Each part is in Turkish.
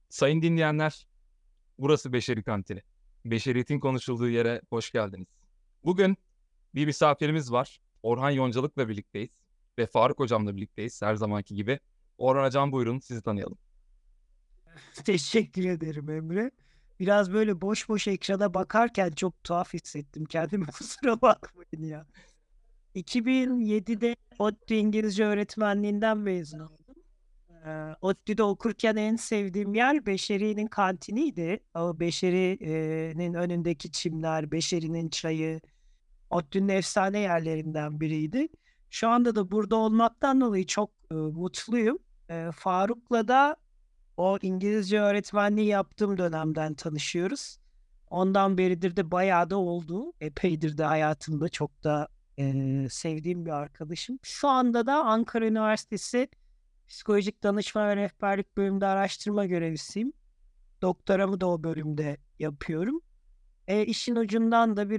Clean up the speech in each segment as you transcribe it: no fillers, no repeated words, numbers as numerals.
Sayın dinleyenler, burası Beşeri Kantini. Beşeriyetin konuşulduğu yere hoş geldiniz. Bugün bir misafirimiz var. Orhan Yoncalık'la birlikteyiz ve Faruk Hocam'la birlikteyiz her zamanki gibi. Orhan Hocam buyurun sizi tanıyalım. Teşekkür ederim Emre. Biraz böyle boş boş ekrana bakarken çok tuhaf hissettim kendimi. Kusura bakmayın ya. 2007'de ODTÜ İngilizce öğretmenliğinden mezun oldum. ODTÜ'de okurken en sevdiğim yer Beşeri'nin kantiniydi. O Beşeri'nin önündeki çimler, Beşeri'nin çayı, ODTÜ'nün efsane yerlerinden biriydi. Şu anda da burada olmaktan dolayı çok mutluyum. Faruk'la da o İngilizce öğretmenliği yaptığım dönemden tanışıyoruz. Ondan beridir de bayağı da oldu. Epeydir de hayatımda çok da sevdiğim bir arkadaşım. Şu anda da Ankara Üniversitesi Psikolojik Danışma ve Rehberlik bölümünde araştırma görevlisiyim. Doktoramı da o bölümde yapıyorum. İşin ucundan da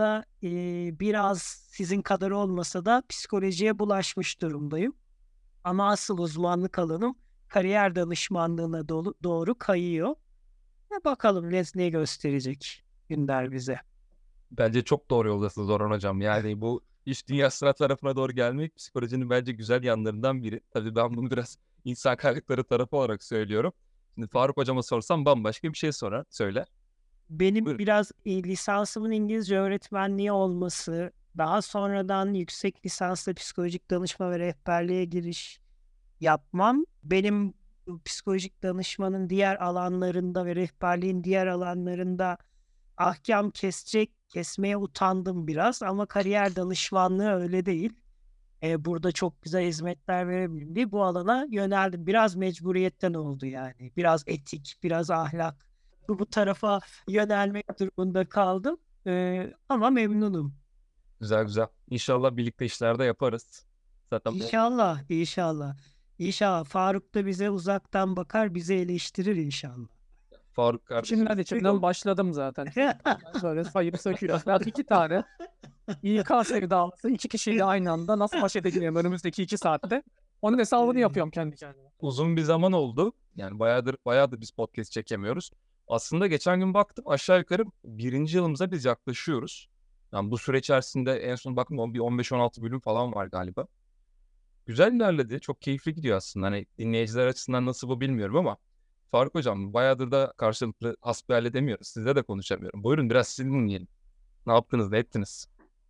biraz sizin kadar olmasa da psikolojiye bulaşmış durumdayım. Ama asıl uzmanlık alanım kariyer danışmanlığına doğru kayıyor. Bakalım ne gösterecek günler bize. Bence çok doğru yoldasınız Orhan Hocam. Yani bu iş dünyasına tarafına doğru gelmek psikolojinin bence güzel yanlarından biri. Tabii ben bunu biraz insan kaynakları tarafı olarak söylüyorum. Şimdi Faruk Hocam'a sorsam bambaşka bir şey söyler. Benim Buyurun. biraz lisansımın İngilizce öğretmenliği olması, daha sonradan yüksek lisansla psikolojik danışma ve rehberliğe giriş yapmam, benim psikolojik danışmanın diğer alanlarında ve rehberliğin diğer alanlarında ahkam kesmeye utandım biraz ama kariyer danışmanlığı öyle değil. Burada çok güzel hizmetler verebilirim diye bu alana yöneldim. Biraz mecburiyetten oldu yani. Biraz etik, biraz ahlak. Bu tarafa yönelmek durumunda kaldım. Ama memnunum. Güzel güzel. İnşallah birlikte işlerde yaparız. Zaten İnşallah, inşallah. İnşallah Faruk da bize uzaktan bakar, bizi eleştirir inşallah. Faruk kardeşim. İçimden başladım zaten. Böyle sayıp söküyor. Ya iki tane İK sevdalısı iki kişiyle aynı anda nasıl baş edeceğim önümüzdeki 2 saatte. Onun hesabını yapıyorum kendi kendime. Uzun bir zaman oldu. Yani bayağıdır biz podcast çekemiyoruz. Aslında geçen gün baktım aşağı yukarı birinci yılımıza biz yaklaşıyoruz. Yani bu süre içerisinde en son baktım bir 15-16 bölüm falan var galiba. Güzel ilerledi. Çok keyifli gidiyor aslında. Hani dinleyiciler açısından nasıl bu bilmiyorum ama Faruk Hocam bayağıdır da karşılıklı hasbihal edemiyoruz. Sizle de konuşamıyorum. Buyurun biraz sizi dinleyelim. Ne yaptınız, ne ettiniz?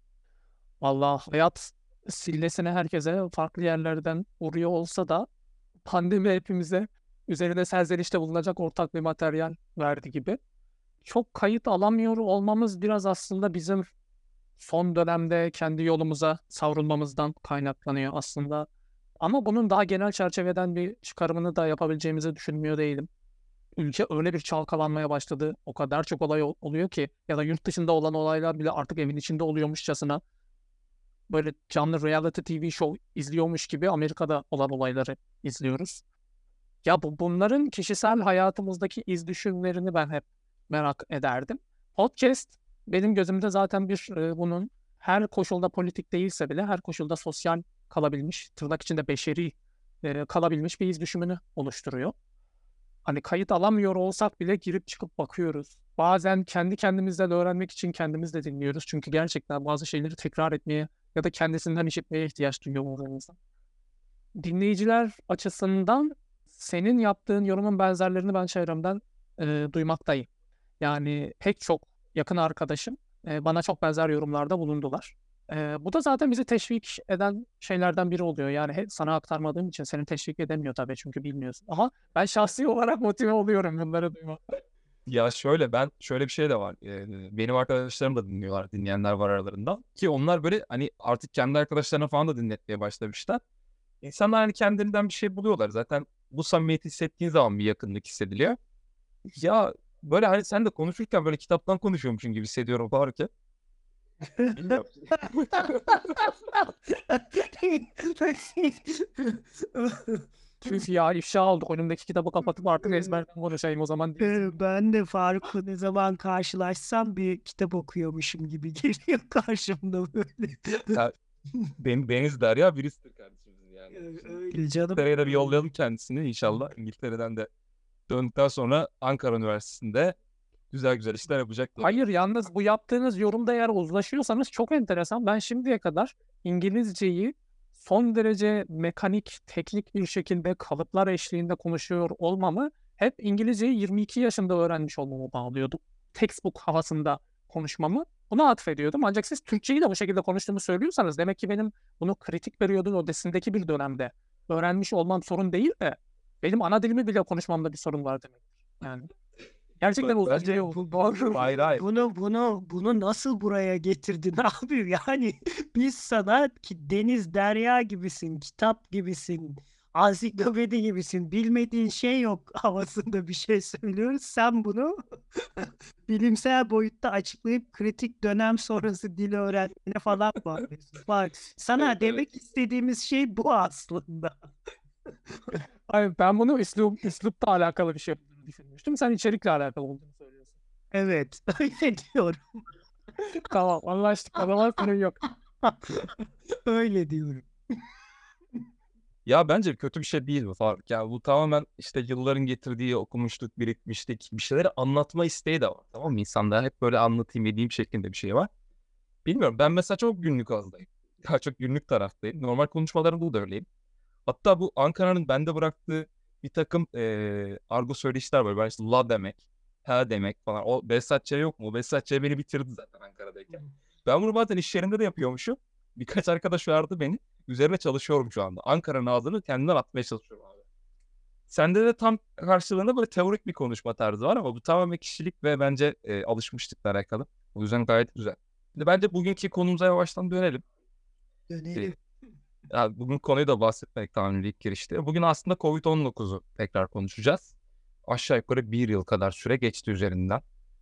Vallahi hayat sillesine herkese farklı yerlerden vuruyor olsa da pandemi hepimize üzerine serzenişte bulunacak ortak bir materyal verdi gibi. Çok kayıt alamıyor olmamız biraz aslında bizim son dönemde kendi yolumuza savrulmamızdan kaynaklanıyor aslında. Ama bunun daha genel çerçeveden bir çıkarımını da yapabileceğimizi düşünmüyor değilim. Ülke öyle bir çalkalanmaya başladı. O kadar çok olay oluyor ki ya da yurt dışında olan olaylar bile artık evin içinde oluyormuşçasına böyle canlı reality TV show izliyormuş gibi Amerika'da olan olayları izliyoruz. Ya bunların kişisel hayatımızdaki iz düşümlerini ben hep merak ederdim. Podcast benim gözümde zaten bunun her koşulda politik değilse bile her koşulda sosyal kalabilmiş, tırnak içinde beşeri kalabilmiş bir iz düşümünü oluşturuyor. Hani kayıt alamıyor olsak bile girip çıkıp bakıyoruz. Bazen kendi kendimizden öğrenmek için kendimiz de dinliyoruz. Çünkü gerçekten bazı şeyleri tekrar etmeye ya da kendisinden işitmeye ihtiyaç duyuyor insanlar. Dinleyiciler açısından senin yaptığın yorumun benzerlerini ben çevremden duymaktayım. Yani pek çok yakın arkadaşım bana çok benzer yorumlarda bulundular. Bu da zaten bizi teşvik eden şeylerden biri oluyor. Yani sana aktarmadığım için seni teşvik edemiyor tabii çünkü bilmiyorsun. Ama ben şahsi olarak motive oluyorum bunları duymak. Ya şöyle bir şey de var. Benim arkadaşlarım da dinliyorlar. Dinleyenler var aralarında. Ki onlar böyle hani artık kendi arkadaşlarına falan da dinletmeye başlamışlar. İnsanlar hani kendilerinden bir şey buluyorlar. Zaten bu samimiyeti hissettiğin zaman bir yakınlık hissediliyor. Ya böyle hani sen de konuşurken böyle kitaptan konuşuyormuşsun gibi hissediyorum Faruk ya. Bilmiyorum. Tüh ya ifşa olduk. Önümdeki kitabı kapatıp artık ezberden konuşayım o zaman. Ben de Faruk'la ne zaman karşılaşsam bir kitap okuyormuşum gibi geliyor karşımda böyle. Ya, Deniz Derya birisidir kardeşimizin yani. Öyle canım. İngiltere'ye de bir yollayalım kendisini inşallah. İngiltere'den de Döndükten sonra Ankara Üniversitesi'nde güzel güzel işler yapacak. Hayır, yalnız bu yaptığınız yorumda eğer uzlaşıyorsanız çok enteresan. Ben şimdiye kadar İngilizceyi son derece mekanik, teknik bir şekilde kalıplar eşliğinde konuşuyor olmamı hep İngilizceyi 22 yaşında öğrenmiş olmama bağlıyordum. Textbook havasında konuşmamı buna atfediyordum. Ancak siz Türkçeyi de bu şekilde konuştuğumu söylüyorsanız demek ki benim bunu kritik periyodun ötesindeki bir dönemde öğrenmiş olmam sorun değil de benim ana dilimi bile konuşmamda bir sorun var demek. Yani gerçekten Bence uzayıcı doğru. Hayır hayır. Bunu nasıl buraya getirdin abi? Yani biz sana ki deniz derya gibisin, kitap gibisin, ansiklopedi gibisin, bilmediğin şey yok havasında bir şey söylüyoruz. Sen bunu bilimsel boyutta açıklayıp kritik dönem sonrası dil öğrenmene falan bağlıyorsun. Bak sana Evet, demek istediğimiz şey bu aslında. Hayır, ben bunu üslupla alakalı bir şey olduğunu düşünmüştüm. Sen içerikle alakalı olduğunu söylüyorsun. Evet, öyle diyorum. Tamam, anlaştık. O zaman sorun yok. Öyle diyorum. Ya bence kötü bir şey değil bu Faruk. Ya bu tamamen işte yılların getirdiği okumuşluk, birikmişlik, bir şeyleri anlatma isteği de var. Tamam mı? İnsanda hep böyle anlatayım edeyim şeklinde bir şey var. Bilmiyorum, ben mesela çok günlük ağızdayım. Daha çok günlük taraftayım. Normal konuşmalarımda da öyleyim. Hatta bu Ankara'nın bende bıraktığı bir takım argo söyleşiler var. Ben işte la demek, ha demek falan. O Behzatçı yok mu? O Behzatçı beni bitirdi zaten Ankara'dayken. Ben bunu bazen iş yerinde de yapıyormuşum. Birkaç arkadaş uyardı beni. Üzerine çalışıyorum şu anda. Ankara'nın ağzını kendimden atmaya çalışıyorum abi. Sende de tam karşılığında böyle teorik bir konuşma tarzı var ama bu tamamen kişilik ve bence alışmışlıkla alakalı. O yüzden gayet güzel. Şimdi bence bugünkü konumuza yavaştan dönelim. Dönelim. Ya bugün konuyu da bahsetmek tamam ilk girişte. Bugün aslında Covid-19'u tekrar konuşacağız. Aşağı yukarı bir yıl kadar süre geçti üzerinden.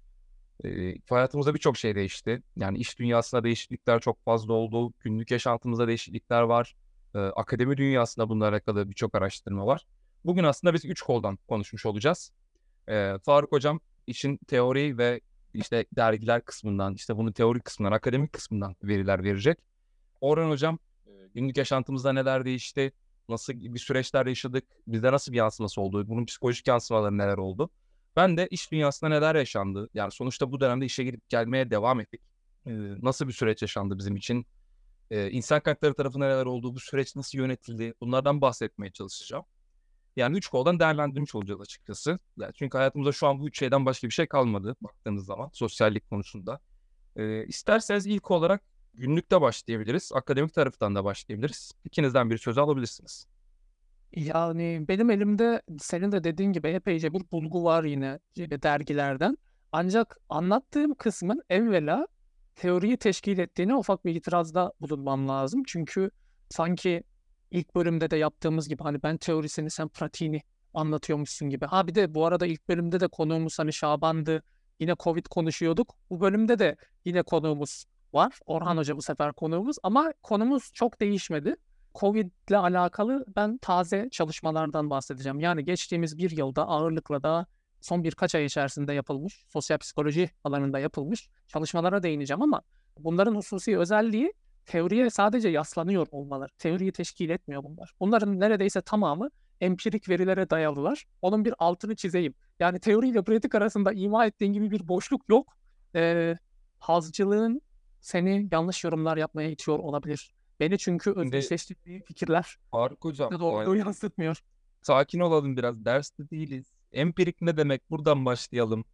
Hayatımızda birçok şey değişti. Yani iş dünyasında değişiklikler çok fazla oldu. Günlük yaşantımızda değişiklikler var. Akademi dünyasında bununla alakalı birçok araştırma var. Bugün aslında biz üç koldan konuşmuş olacağız. Faruk Hocam işin teori ve işte dergiler kısmından, işte bunun teori kısmından, akademik kısmından veriler verecek. Orhan Hocam günlük yaşantımızda neler değişti, nasıl bir süreçler yaşadık, bizde nasıl bir yansıması oldu, bunun psikolojik yansımaları neler oldu. Ben de iş dünyasında neler yaşandı, yani sonuçta bu dönemde işe gidip gelmeye devam ettik. Nasıl bir süreç yaşandı bizim için, insan kaynakları tarafından neler oldu, bu süreç nasıl yönetildi, bunlardan bahsetmeye çalışacağım. Yani üç koldan değerlendirmiş olacağız açıkçası. Yani çünkü hayatımızda şu an bu üç şeyden başka bir şey kalmadı baktığınız zaman sosyallik konusunda. İsterseniz ilk olarak günlükte başlayabiliriz. Akademik taraftan da başlayabiliriz. İkinizden bir sözü alabilirsiniz. Yani benim elimde senin de dediğin gibi epeyce bir bulgu var yine dergilerden. Ancak anlattığım kısmın evvela teoriyi teşkil ettiğine ufak bir itirazda bulunmam lazım. Çünkü sanki ilk bölümde de yaptığımız gibi hani ben teorisini sen pratiğini anlatıyormuşsun gibi. Ha bir de bu arada ilk bölümde de konuğumuz hani Şaban'dı. Yine Covid konuşuyorduk. Bu bölümde de yine konuğumuz var. Orhan Hoca bu sefer konuğumuz ama konumuz çok değişmedi. Covid ile alakalı ben taze çalışmalardan bahsedeceğim. Yani geçtiğimiz bir yılda ağırlıkla da son birkaç ay içerisinde yapılmış, sosyal psikoloji alanında yapılmış çalışmalara değineceğim ama bunların hususi özelliği teoriye sadece yaslanıyor olmaları. Teoriyi teşkil etmiyor bunlar. Bunların neredeyse tamamı empirik verilere dayalılar. Onun bir altını çizeyim. Yani teori ile pratik arasında ima ettiğin gibi bir boşluk yok. Hazcılığın seni yanlış yorumlar yapmaya itiyor olabilir. Beni çünkü Şimdi özdeşleştirdiği fikirler Faruk Hocam, doğruyu yansıtmıyor. sakin olalım biraz. Derste değiliz. Empirik ne demek? Buradan başlayalım.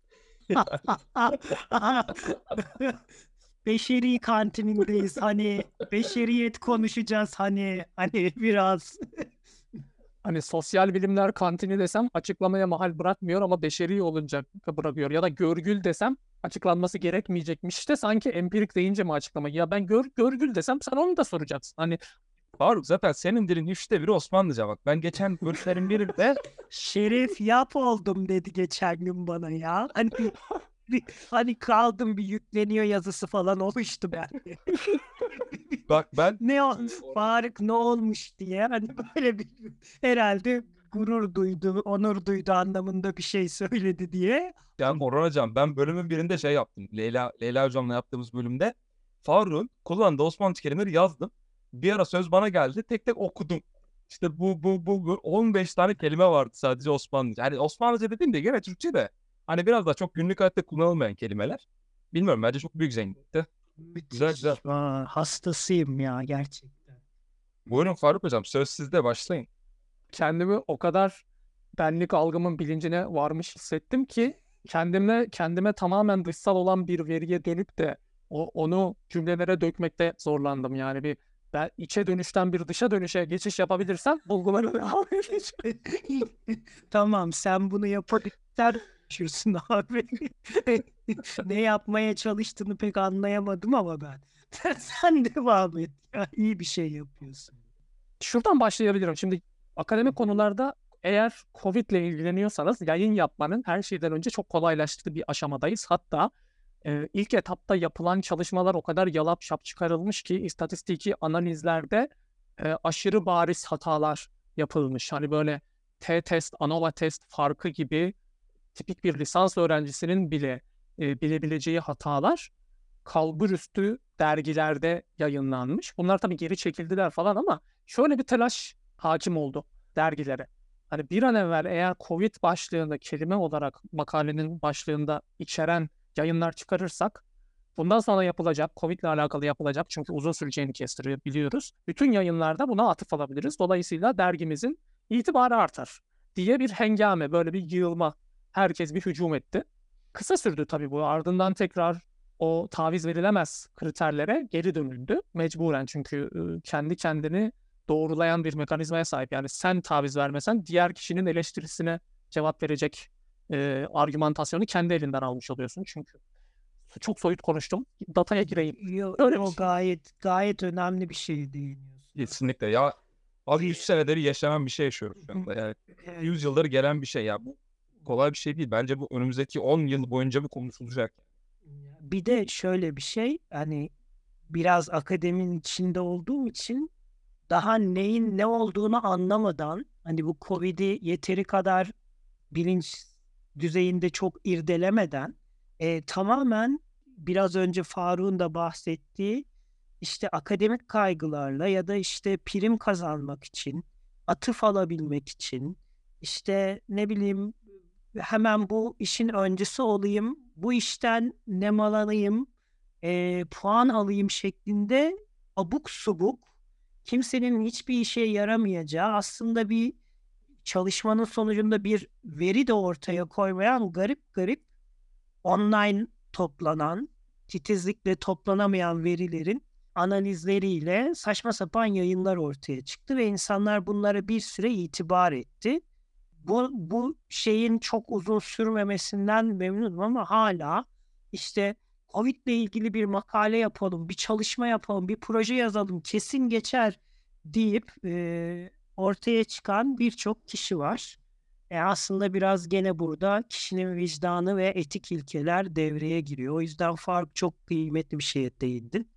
Beşeri kantinindeyiz hani beşeriyet konuşacağız hani biraz. Hani sosyal bilimler kantini desem açıklamaya mahal bırakmıyor ama beşeri olunca bırakıyor. Ya da görgül desem açıklanması gerekmeyecekmiş de sanki empirik deyince mi açıklamayı? Ya ben görgül desem sen onu da soracaksın. Hani Faruk zaten senin dilin 1/3 Osmanlıca bak. Ben geçen bölümlerin birinde Şeref yap oldum dedi geçen gün bana ya. Hani kaldım bir yükleniyor yazısı falan olmuştu ben. bak ben Ne o Faruk ne olmuş diye hani böyle bir herhalde gurur duydu, onur duydu anlamında bir şey söyledi diye. yani Orhan Hocam ben bölümün birinde şey yaptım. Leyla Hocam'la yaptığımız bölümde Faruk'un kullandığı Osmanlıca kelimeleri yazdım. Bir ara söz bana geldi. Tek tek okudum. İşte bu 15 tane kelime vardı sadece Osmanlıca. Yani Osmanlıca dediğim de gene Türkçe de. Hani biraz daha çok günlük hayatta kullanılmayan kelimeler. Bilmiyorum, bence çok büyük zenginlikti. Güzel güzel. Hastasıyım ya gerçekten. Buyurun Faruk Hocam, söz sizde, başlayın. Kendimi o kadar benlik algımın bilincine varmış hissettim ki kendime tamamen dışsal olan bir veriye dönüp de onu cümlelere dökmekte zorlandım. Yani ben içe dönüşten bir dışa dönüşe geçiş yapabilirsem bulgulara devam edeceğim. Tamam, sen bunu yapabilirsen konuşursun abi. Ne yapmaya çalıştığını pek anlayamadım ama ben. Sen devam et. Ya, iyi bir şey yapıyorsun. Şuradan başlayabilirim. Şimdi akademik konularda eğer COVID ile ilgileniyorsanız yayın yapmanın her şeyden önce çok kolaylaştığı bir aşamadayız. Hatta ilk etapta yapılan çalışmalar o kadar yalap şap çıkarılmış ki istatistiki analizlerde aşırı bariz hatalar yapılmış. Hani böyle t-test, ANOVA test farkı gibi tipik bir lisans öğrencisinin bile bilebileceği hatalar kalburüstü dergilerde yayınlanmış. Bunlar tabii geri çekildiler falan ama şöyle bir telaş hakim oldu dergilere. Hani bir an evvel eğer COVID başlığında kelime olarak makalenin başlığında içeren yayınlar çıkarırsak bundan sonra yapılacak, COVID ile alakalı yapılacak çünkü uzun süreceğini kestiriyor biliyoruz. Bütün yayınlarda buna atıf alabiliriz. Dolayısıyla dergimizin itibarı artar diye bir hengame, böyle bir yığılma. Herkes bir hücum etti. Kısa sürdü tabii bu. Ardından tekrar o taviz verilemez kriterlere geri dönüldü. Mecburen, çünkü kendi kendini doğrulayan bir mekanizmaya sahip. Yani sen taviz vermesen diğer kişinin eleştirisine cevap verecek argümantasyonu kendi elinden almış oluyorsun çünkü. Çok soyut konuştum. Dataya gireyim. Öyle bir şey. Gayet önemli bir şey değiniyorsun. Kesinlikle ya. Abi 100 senedir yaşanan bir şey yaşıyoruz şu anda. Yani 100 yıldır gelen bir şey ya. Bu kolay bir şey değil. Bence bu önümüzdeki 10 yıl boyunca bir konuşulacak. Bir de şöyle bir şey, hani biraz akademinin içinde olduğum için daha neyin ne olduğunu anlamadan, hani bu Covid'i yeteri kadar bilinç düzeyinde çok irdelemeden tamamen biraz önce Faruk'un da bahsettiği işte akademik kaygılarla ya da işte prim kazanmak için, atıf alabilmek için, işte ne bileyim hemen bu işin öncüsü olayım, bu işten nemalanayım, puan alayım şeklinde abuk subuk, kimsenin hiçbir işe yaramayacağı, aslında bir çalışmanın sonucunda bir veri de ortaya koymayan garip garip online toplanan, titizlikle toplanamayan verilerin analizleriyle saçma sapan yayınlar ortaya çıktı ve insanlar bunlara bir süre itibar etti. Bu şeyin çok uzun sürmemesinden memnunum ama hala işte Covid ile ilgili bir makale yapalım, bir çalışma yapalım, bir proje yazalım, kesin geçer deyip ortaya çıkan birçok kişi var. Aslında biraz gene burada kişinin vicdanı ve etik ilkeler devreye giriyor. O yüzden Faruk çok kıymetli bir şeye değindin.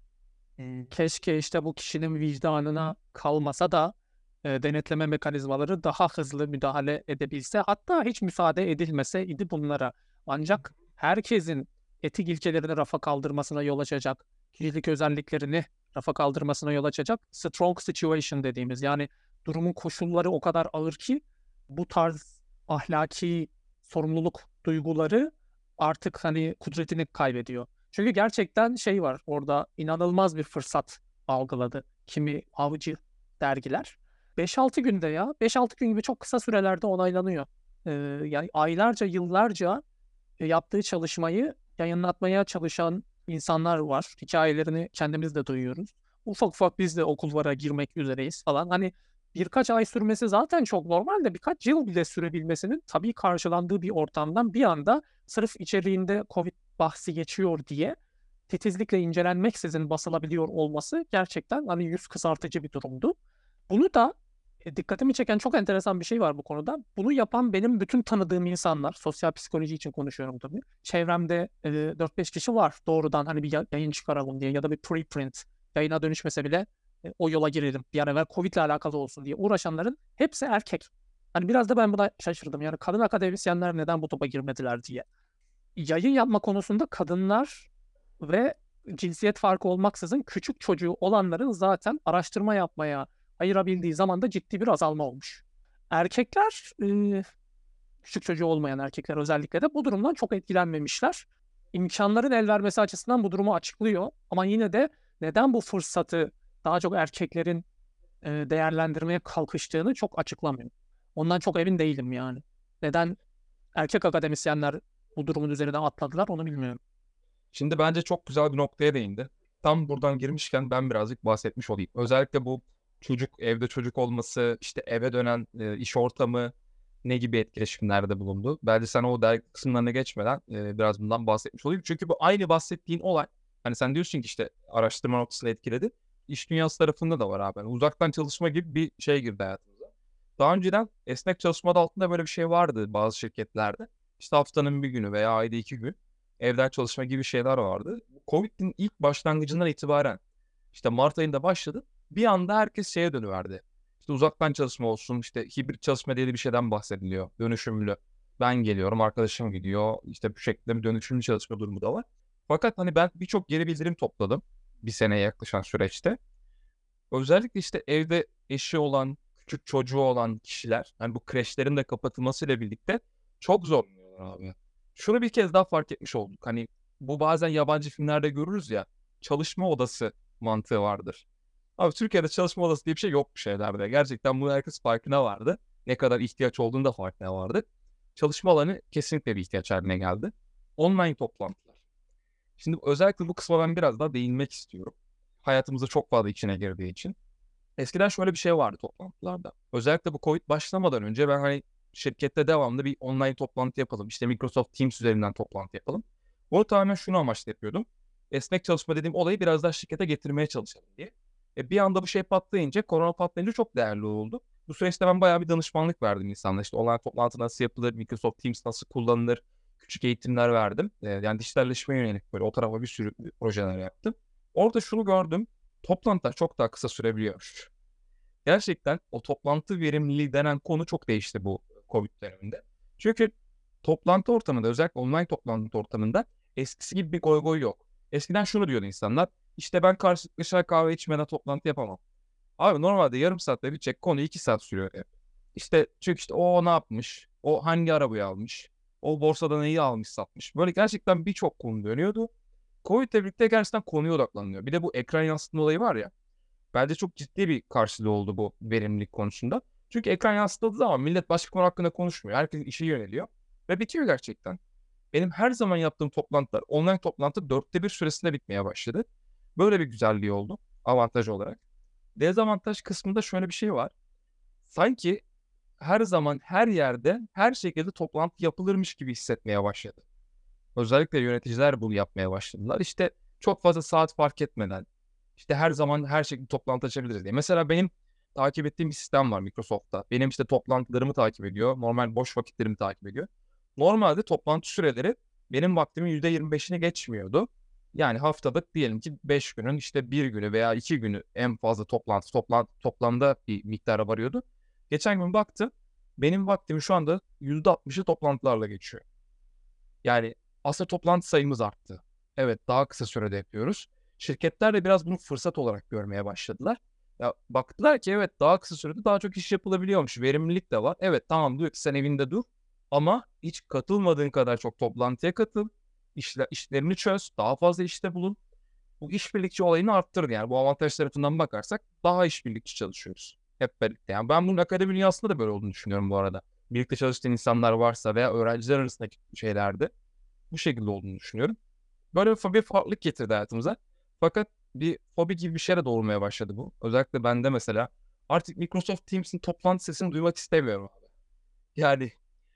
Keşke işte bu kişinin vicdanına kalmasa da denetleme mekanizmaları daha hızlı müdahale edebilse, hatta hiç müsaade edilmese idi bunlara. Ancak herkesin etik ilkelerini rafa kaldırmasına yol açacak, kişilik özelliklerini rafa kaldırmasına yol açacak strong situation dediğimiz, yani durumun koşulları o kadar ağır ki bu tarz ahlaki sorumluluk duyguları artık hani kudretini kaybediyor. Çünkü gerçekten şey var orada, inanılmaz bir fırsat algıladı kimi avcı dergiler. 5-6 günde ya. 5-6 gün gibi çok kısa sürelerde onaylanıyor. Yani aylarca, yıllarca yaptığı çalışmayı yayınlatmaya çalışan insanlar var. Hikayelerini kendimiz de duyuyoruz. Ufak ufak biz de okullara girmek üzereyiz falan. Hani birkaç ay sürmesi zaten çok normal de birkaç yıl bile sürebilmesinin tabii karşılandığı bir ortamdan bir anda sırf içeriğinde Covid bahsi geçiyor diye titizlikle incelenmeksizin basılabiliyor olması gerçekten hani yüz kızartıcı bir durumdu. Bunu da dikkatimi çeken çok enteresan bir şey var bu konuda. Bunu yapan benim bütün tanıdığım insanlar, sosyal psikoloji için konuşuyorum tabii. Çevremde 4-5 kişi var doğrudan hani bir yayın çıkaralım diye ya da bir preprint yayına dönüşmese bile o yola girelim. Bir an evvel Covid ile alakalı olsun diye uğraşanların hepsi erkek. Hani biraz da ben buna şaşırdım. Yani kadın akademisyenler neden bu topa girmediler diye. Yayın yapma konusunda kadınlar ve cinsiyet farkı olmaksızın küçük çocuğu olanların zaten araştırma yapmaya, ayırabildiği zaman da ciddi bir azalma olmuş. Erkekler, küçük çocuğu olmayan erkekler özellikle de bu durumdan çok etkilenmemişler. İmkanların el vermesi açısından bu durumu açıklıyor. Ama yine de neden bu fırsatı daha çok erkeklerin değerlendirmeye kalkıştığını çok açıklamıyor. Ondan çok emin değilim yani. Neden erkek akademisyenler bu durumun üzerine atladılar onu bilmiyorum. Şimdi bence çok güzel bir noktaya değindi. Tam buradan girmişken ben birazcık bahsetmiş olayım. Özellikle bu evde çocuk olması, işte eve dönen iş ortamı ne gibi etkileşimlerde bulundu. Bence sen o dergi kısımlarına geçmeden biraz bundan bahsetmiş olayım. Çünkü bu aynı bahsettiğin olay. Hani sen diyorsun ki işte araştırma noktasını etkiledi. İş dünyası tarafında da var abi. Yani uzaktan çalışma gibi bir şey girdi hayatımıza. Daha önceden esnek çalışma adı altında böyle bir şey vardı bazı şirketlerde. İşte haftanın bir günü veya ayda 2 gün evden çalışma gibi şeyler vardı. Covid'in ilk başlangıcından itibaren işte Mart ayında başladı. Bir anda herkes şeye dönüverdi. İşte uzaktan çalışma olsun, işte hibrit çalışma diye bir şeyden bahsediliyor. Dönüşümlü. Ben geliyorum, arkadaşım gidiyor. İşte bu şekilde bir dönüşümlü çalışma durumu da var. Fakat hani ben birçok geri bildirim topladım bir seneye yaklaşan süreçte. Özellikle işte evde eşi olan, küçük çocuğu olan kişiler, hani bu kreşlerin de kapatılmasıyla birlikte çok zorlanıyorlar abi. Şunu bir kez daha fark etmiş olduk. Hani bu bazen yabancı filmlerde görürüz ya, çalışma odası mantığı vardır. Abi Türkiye'de çalışma odası diye bir şey yok bu şeylerde. Gerçekten bunu herkes farkına vardı. Ne kadar ihtiyaç olduğunu da farkına vardı. Çalışma alanı kesinlikle bir ihtiyaç haline geldi. Online toplantılar. Şimdi özellikle bu kısma ben biraz daha değinmek istiyorum. Hayatımızda çok fazla içine girdiği için. Eskiden şöyle bir şey vardı toplantılarda. Özellikle bu Covid başlamadan önce ben hani şirkette devamlı bir online toplantı yapalım. İşte Microsoft Teams üzerinden toplantı yapalım. Bunu tamamen şunu amaçla yapıyordum. Esnek çalışma dediğim olayı biraz daha şirkete getirmeye çalışalım diye. Bir anda bu şey patlayınca, korona patlayınca çok değerli oldu. Bu süreçte ben bayağı bir danışmanlık verdim insanlara. İşte online toplantı nasıl yapılır, Microsoft Teams nasıl kullanılır, küçük eğitimler verdim. Yani dijitalleşmeye yönelik böyle o tarafa bir sürü projeler yaptım. Orada şunu gördüm. Toplantılar çok daha kısa sürebiliyormuş. Gerçekten o toplantı verimliliği denen konu çok değişti bu Covid döneminde. Çünkü toplantı ortamında, özellikle online toplantı ortamında eskisi gibi bir goy goy yok. Eskiden şunu diyordu insanlar. İşte ben karşılıklı çay kahve içmeden toplantı yapamam. Abi normalde yarım saatte bitecek konu 2 saat sürüyor hep. İşte çünkü işte o ne yapmış, o hangi arabayı almış, o borsadan neyi almış satmış. Böyle gerçekten birçok konu dönüyordu. Covid'le birlikte gerçekten konuya odaklanıyor. Bir de bu ekran yansıtma olayı var ya. Bence çok ciddi bir karşılığı oldu bu verimlilik konusunda. Çünkü ekran yansıtıldığı zaman millet başka konu hakkında konuşmuyor. Herkes işe yöneliyor. Ve bitiyor gerçekten. Benim her zaman yaptığım toplantılar, online toplantı 1/4 süresinde bitmeye başladı. Böyle bir güzelliği oldu avantaj olarak. Dezavantaj kısmında şöyle bir şey var. Sanki her zaman her yerde her şekilde toplantı yapılırmış gibi hissetmeye başladı. Özellikle yöneticiler bunu yapmaya başladılar. İşte çok fazla saat fark etmeden, işte her zaman her şekilde toplantı açabiliriz diye. Mesela benim takip ettiğim bir sistem var Microsoft'ta. Benim işte toplantılarımı takip ediyor. Normal boş vakitlerimi takip ediyor. Normalde toplantı süreleri benim vaktimin %25'ini geçmiyordu. Yani haftada diyelim ki 5 günün işte bir günü veya 2 günü en fazla toplamda bir miktara varıyordu. Geçen gün baktım benim vaktim şu anda %60'ı toplantılarla geçiyor. Yani aslında toplantı sayımız arttı. Evet, daha kısa sürede yapıyoruz. Şirketler de biraz bunu fırsat olarak görmeye başladılar. Ya baktılar ki evet daha kısa sürede daha çok iş yapılabiliyormuş. Verimlilik de var. Evet tamam diyor ki sen evinde dur. Ama hiç katılmadığın kadar çok toplantıya katıl. İşlerini çöz. Daha fazla işte bulun. Bu işbirlikçi olayını arttırdı. Yani bu avantaj tarafından bakarsak daha işbirlikçi çalışıyoruz. Hep birlikte. Yani ben bunun akademi dünyasında da böyle olduğunu düşünüyorum bu arada. Birlikte çalıştığın insanlar varsa veya öğrenciler arasındaki şeylerde bu şekilde olduğunu düşünüyorum. Böyle bir farklılık getirdi hayatımıza. Fakat bir fobi gibi bir şeye doğurmaya başladı bu. Özellikle bende mesela artık Microsoft Teams'in toplantı sesini duymak istemiyorum abi. Yani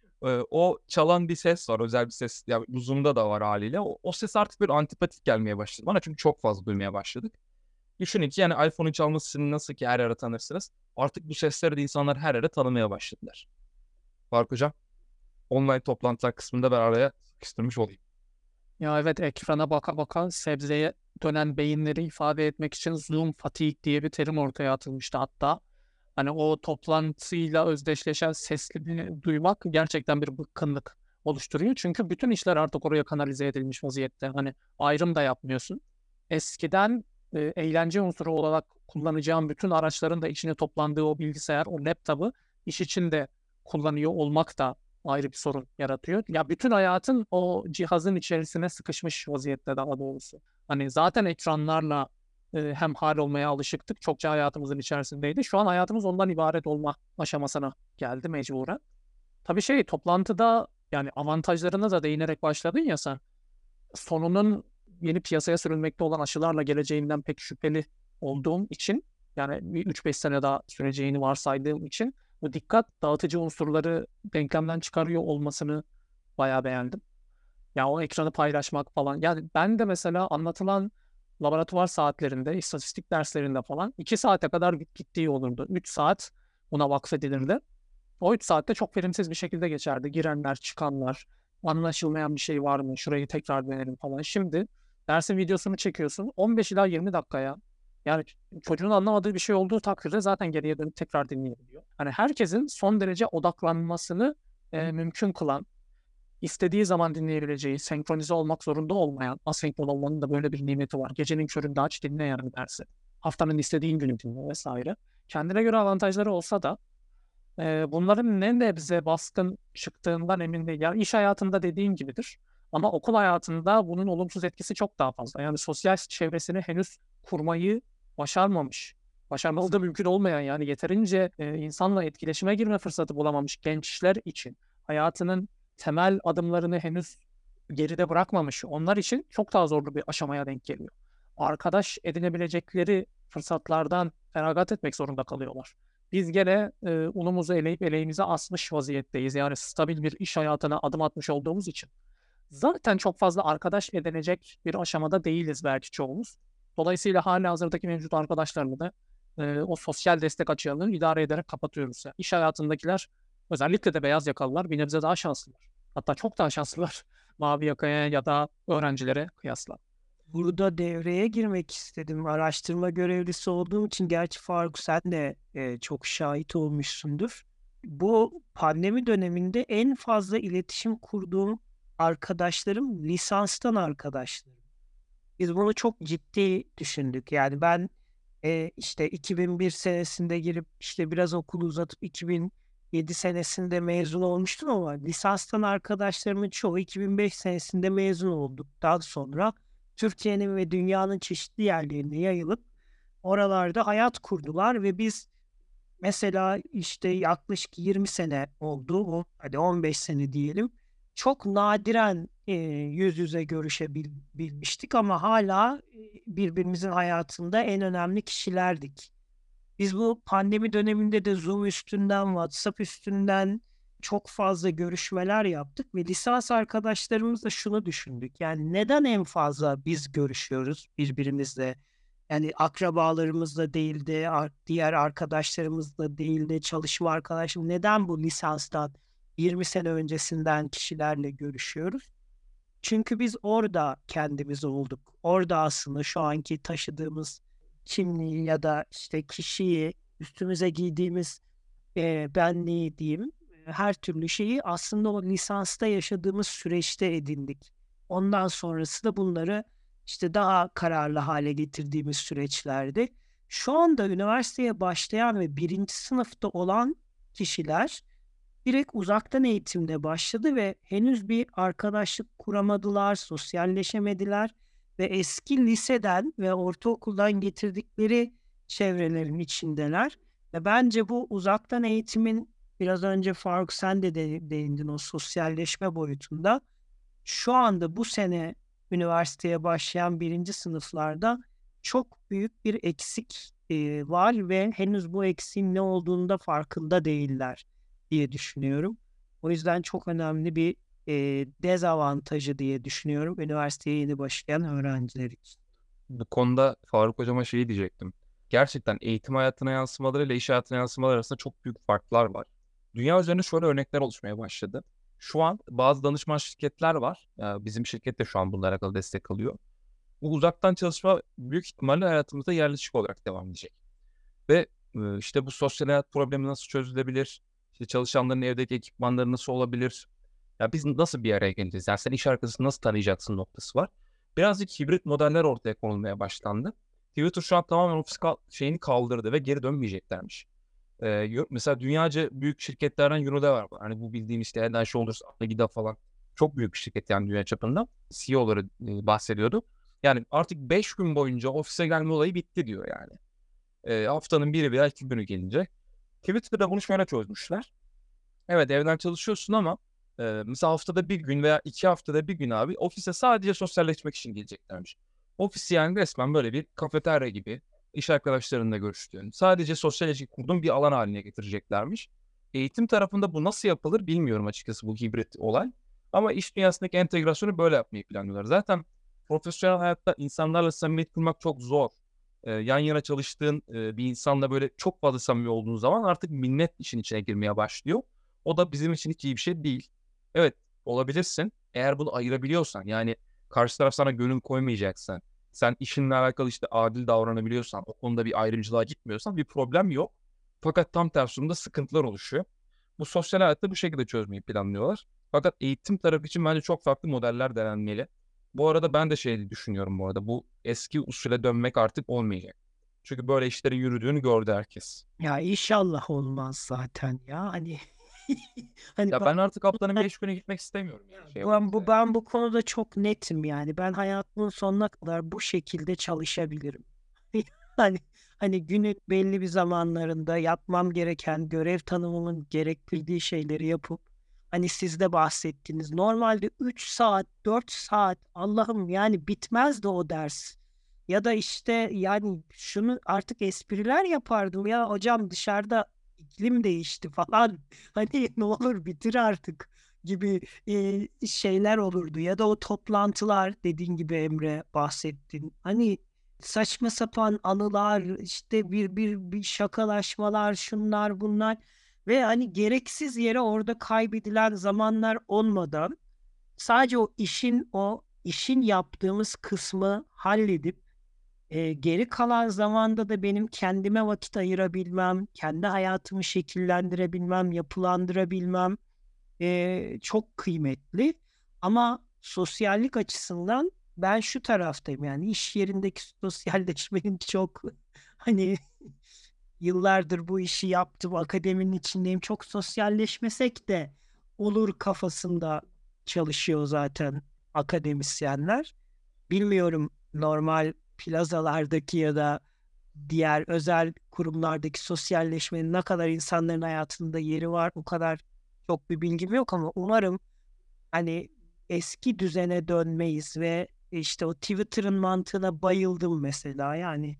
o çalan bir ses var, özel bir ses. Yani bu Zoom'da da var haliyle. O ses artık bir antipatik gelmeye başladı bana çünkü çok fazla duymaya başladık. Düşünün ki yani iPhone'un çalması sesini nasıl ki her yere tanırsınız. Artık bu sesleri de insanlar her yere tanımaya başladılar. Faruk Hocam, online toplantılar kısmında ben araya sıkıştırmış olayım. Ya evet, ekrana baka baka sebzeye dönen beyinleri ifade etmek için Zoom fatigue diye bir terim ortaya atılmıştı hatta. Hani o toplantıyla özdeşleşen sesleri duymak gerçekten bir bıkkınlık oluşturuyor. Çünkü bütün işler artık oraya kanalize edilmiş vaziyette. Hani ayrım da yapmıyorsun. Eskiden eğlence unsuru olarak kullanacağım bütün araçların da içine toplandığı o bilgisayar, o laptopu iş için de kullanıyor olmak da ayrı bir sorun yaratıyor. Ya bütün hayatın o cihazın içerisine sıkışmış vaziyette daha doğrusu. Hani zaten ekranlarla hemhal olmaya alışıktık. Çokça hayatımızın içerisindeydi. Şu an hayatımız ondan ibaret olma aşamasına geldi mecburen. Tabii toplantıda yani avantajlarına da değinerek başladın ya sen. Sonunun yeni piyasaya sürülmekte olan aşılarla geleceğinden pek şüpheli olduğum için yani bir 3-5 sene daha süreceğini varsaydığım için bu dikkat dağıtıcı unsurları denklemden çıkarıyor olmasını bayağı beğendim. Ya o ekranı paylaşmak falan. Yani ben de mesela anlatılan laboratuvar saatlerinde, istatistik derslerinde falan 2 saate kadar gittiği olurdu. 3 saat buna vakfedilirdi. O 3 saatte çok verimsiz bir şekilde geçerdi. Girenler, çıkanlar, anlaşılmayan bir şey var mı? Şurayı tekrar denelim falan. Şimdi dersin videosunu çekiyorsun 15 ila 20 dakikaya. Yani çocuğun anlamadığı bir şey olduğu takdirde zaten geriye dönüp tekrar dinleyebiliyor. Hani herkesin son derece odaklanmasını mümkün kılan, istediği zaman dinleyebileceği, senkronize olmak zorunda olmayan, asenkron olmanın da böyle bir nimeti var. Gecenin köründe aç dinle yani dersi. Haftanın istediğin günü dinle vesaire. Kendine göre avantajları olsa da bunların ne nebze baskın çıktığından emin değil. Yani iş hayatında dediğim gibidir. Ama okul hayatında bunun olumsuz etkisi çok daha fazla. Yani sosyal çevresini henüz kurmayı başarmamış. Başarmalı da mümkün olmayan yani yeterince insanla etkileşime girme fırsatı bulamamış gençler için hayatının temel adımlarını henüz geride bırakmamış. Onlar için çok daha zorlu bir aşamaya denk geliyor. Arkadaş edinebilecekleri fırsatlardan feragat etmek zorunda kalıyorlar. Biz gene unumuzu eleyip eleğimize asmış vaziyetteyiz. Yani stabil bir iş hayatına adım atmış olduğumuz için. Zaten çok fazla arkadaş edinecek bir aşamada değiliz belki çoğumuz. Dolayısıyla halihazırdaki mevcut arkadaşlarını da o sosyal destek açığını idare ederek kapatıyoruz. Yani iş hayatındakiler özellikle de beyaz yakalılar bir nebze daha şanslılar. Hatta çok daha şanslılar mavi yakaya ya da öğrencilere kıyasla. Burada devreye girmek istedim. Araştırma görevlisi olduğum için gerçi Faruk sen de çok şahit olmuşsundur. Bu pandemi döneminde en fazla iletişim kurduğum arkadaşlarım lisanstan arkadaşlarım. Biz bunu çok ciddi düşündük. Yani ben işte 2001 senesinde girip işte biraz okulu uzatıp 2007 senesinde mezun olmuştum ama lisanstan arkadaşlarımın çoğu 2005 senesinde mezun olduktan sonra Türkiye'nin ve dünyanın çeşitli yerlerine yayılıp oralarda hayat kurdular ve biz mesela işte yaklaşık 20 sene oldu, hadi 15 sene diyelim. Çok nadiren yüz yüze görüşebilmiştik ama hala birbirimizin hayatında en önemli kişilerdik. Biz bu pandemi döneminde de Zoom üstünden, WhatsApp üstünden çok fazla görüşmeler yaptık ve lisans arkadaşlarımızla şunu düşündük. Yani neden en fazla biz görüşüyoruz birbirimizle? Yani akrabalarımızla değil de diğer arkadaşlarımızla değil de çalışma arkadaşım neden bu lisanstan 20 sene öncesinden kişilerle görüşüyoruz? Çünkü biz orada kendimiz olduk. Orada aslında şu anki taşıdığımız kimliği ya da işte kişiyi, üstümüze giydiğimiz benliği diyeyim, her türlü şeyi aslında o lisansta yaşadığımız süreçte edindik. Ondan sonrası da bunları işte daha kararlı hale getirdiğimiz süreçlerdi. Şu anda üniversiteye başlayan ve birinci sınıfta olan kişiler direkt uzaktan eğitimle başladı ve henüz bir arkadaşlık kuramadılar, sosyalleşemediler ve eski liseden ve ortaokuldan getirdikleri çevrelerin içindeler. Ve bence bu uzaktan eğitimin biraz önce Faruk sen de değindin o sosyalleşme boyutunda. Şu anda bu sene üniversiteye başlayan birinci sınıflarda çok büyük bir eksik var ve henüz bu eksiğin ne olduğunu da farkında değiller diye düşünüyorum. O yüzden çok önemli bir dezavantajı diye düşünüyorum üniversiteye yeni başlayan öğrenciler için. Bu konuda Faruk Hocama şeyi diyecektim. Gerçekten eğitim hayatına yansımaları ile iş hayatına yansımaları arasında çok büyük farklar var. Dünya üzerinde şöyle örnekler oluşmaya başladı. Şu an bazı danışman şirketler var. Bizim şirket de şu an bunlara alakalı destek alıyor. Bu uzaktan çalışma büyük ihtimalle hayatımızda yerleşik olarak devam edecek. Ve işte bu sosyal hayat problemi nasıl çözülebilir? İşte çalışanların evdeki ekipmanları nasıl olabilir? Ya biz nasıl bir araya geleceğiz? Yani sen iş arkadaşını nasıl tanıyacaksın noktası var. Birazcık hibrit modeller ortaya konulmaya başlandı. Twitter şu an tamamen ofis şeyini kaldırdı ve geri dönmeyeceklermiş. Mesela dünyaca büyük şirketlerden Unilever var. Hani bu bildiğimiz işte Head and Shoulders, Algida falan. Çok büyük bir şirket yani dünya çapında. CEO'ları bahsediyordu. Yani artık 5 gün boyunca ofise gelme olayı bitti diyor yani. Haftanın biri veya 2 günü gelince. Twitter'da bunu şöyle çözmüşler. Evet, evden çalışıyorsun ama mesela haftada bir gün veya 2 haftada bir gün abi ofise sadece sosyalleşmek için geleceklermiş. Ofis yani resmen böyle bir kafeterya gibi iş arkadaşlarınla görüştüğün, sadece sosyal ilişki kurduğun bir alan haline getireceklermiş. Eğitim tarafında bu nasıl yapılır bilmiyorum açıkçası, bu hibrit olay. Ama iş dünyasındaki entegrasyonu böyle yapmayı planlıyorlar. Zaten profesyonel hayatta insanlarla samimiyet kurmak çok zor. Yan yana çalıştığın bir insanla böyle çok fazla samimi olduğun zaman artık minnet işin içine girmeye başlıyor. O da bizim için hiç iyi bir şey değil. Evet, olabilirsin. Eğer bunu ayırabiliyorsan, yani karşı taraf sana gönül koymayacaksan, sen işinle alakalı işte adil davranabiliyorsan, o konuda bir ayrımcılığa gitmiyorsan bir problem yok. Fakat tam tersi durumda sıkıntılar oluşuyor. Bu sosyal hayatta bu şekilde çözmeyi planlıyorlar. Fakat eğitim tarafı için bence çok farklı modeller denenmeli. Bu arada ben de şey düşünüyorum bu arada. Bu eski usule dönmek artık olmayacak. Çünkü böyle işlerin yürüdüğünü gördü herkes. Ya inşallah olmaz zaten ya. Hani hani Ya ben artık haftanın 5 güne gitmek istemiyorum yani. ben bu konuda çok netim yani. Ben hayatımın sonuna kadar bu şekilde çalışabilirim. Hani hani günün belli bir zamanlarında yapmam gereken görev tanımımın gerektirdiği şeyleri yapıp hani siz de bahsettiniz. Normalde 3 saat, 4 saat Allah'ım yani bitmez de o ders. Ya da işte yani şunu artık espriler yapardım ya hocam dışarıda iklim değişti falan. Hani ne olur bitir artık gibi şeyler olurdu. Ya da o toplantılar dediğin gibi Emre bahsettin. Hani saçma sapan anılar, işte bir şakalaşmalar, şunlar bunlar ve hani gereksiz yere orada kaybedilen zamanlar olmadan sadece o işin yaptığımız kısmı halledip geri kalan zamanda da benim kendime vakit ayırabilmem, kendi hayatımı şekillendirebilmem, yapılandırabilmem çok kıymetli. Ama sosyallik açısından ben şu taraftayım yani iş yerindeki sosyalleşmenin çok hani yıllardır bu işi yaptım, akademinin içindeyim. Çok sosyalleşmesek de olur kafasında çalışıyor zaten akademisyenler. Bilmiyorum normal plazalardaki ya da diğer özel kurumlardaki sosyalleşmenin ne kadar insanların hayatında yeri var, o kadar çok bir bilgim yok ama umarım hani eski düzene dönmeyiz ve işte o Twitter'ın mantığına bayıldım mesela. Yani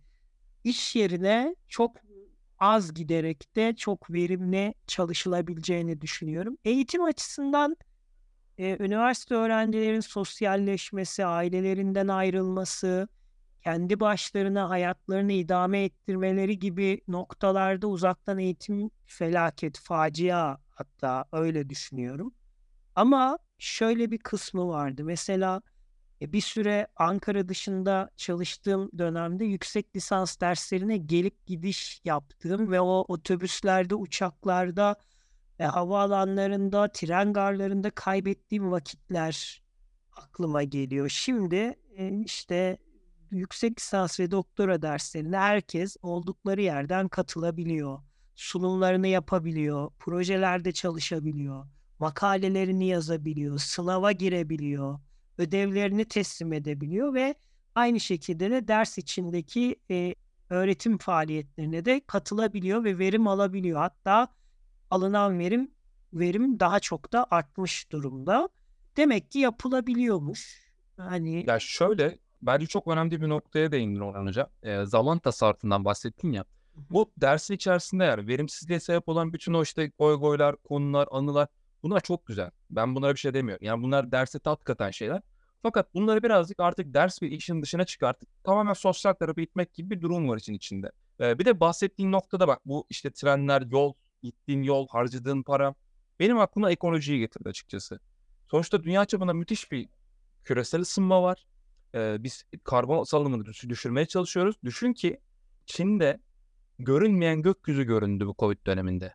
iş yerine çok az giderek de çok verimli çalışılabileceğini düşünüyorum. Eğitim açısından üniversite öğrencilerin sosyalleşmesi, ailelerinden ayrılması, kendi başlarına hayatlarını idame ettirmeleri gibi noktalarda uzaktan eğitim felaket, facia hatta öyle düşünüyorum. Ama şöyle bir kısmı vardı. Mesela bir süre Ankara dışında çalıştığım dönemde yüksek lisans derslerine gelip gidiş yaptığım ve o otobüslerde, uçaklarda, havaalanlarında, tren garlarında kaybettiğim vakitler aklıma geliyor. Şimdi işte yüksek lisans ve doktora derslerine herkes oldukları yerden katılabiliyor. Sunumlarını yapabiliyor, projelerde çalışabiliyor, makalelerini yazabiliyor, sınava girebiliyor, ödevlerini teslim edebiliyor ve aynı şekilde de ders içindeki öğretim faaliyetlerine de katılabiliyor ve verim alabiliyor. Hatta alınan verim daha çok da artmış durumda. Demek ki yapılabiliyormuş. Hani Ya şöyle, bence çok önemli bir noktaya değindin Orhan Hoca. Zaman tasarrufundan bahsettin ya. Bu dersin içerisinde yani verimsizliğe sebep olan bütün o işte goylar, konular, anılar, bunlar çok güzel. Ben bunlara bir şey demiyorum. Yani bunlar derse tat katan şeyler. Fakat bunları birazcık artık ders ve işin dışına çıkartıp tamamen sosyal tarafa itmek gibi bir durum var için içinde. Bir de bahsettiğin noktada bak, bu işte trenler, yol, gittiğin yol, harcadığın para benim aklıma ekolojiyi getirdi açıkçası. Sonuçta dünya çapında müthiş bir küresel ısınma var. Biz karbon salınımını düşürmeye çalışıyoruz. Düşün ki Çin'de görünmeyen gökyüzü göründü bu Covid döneminde.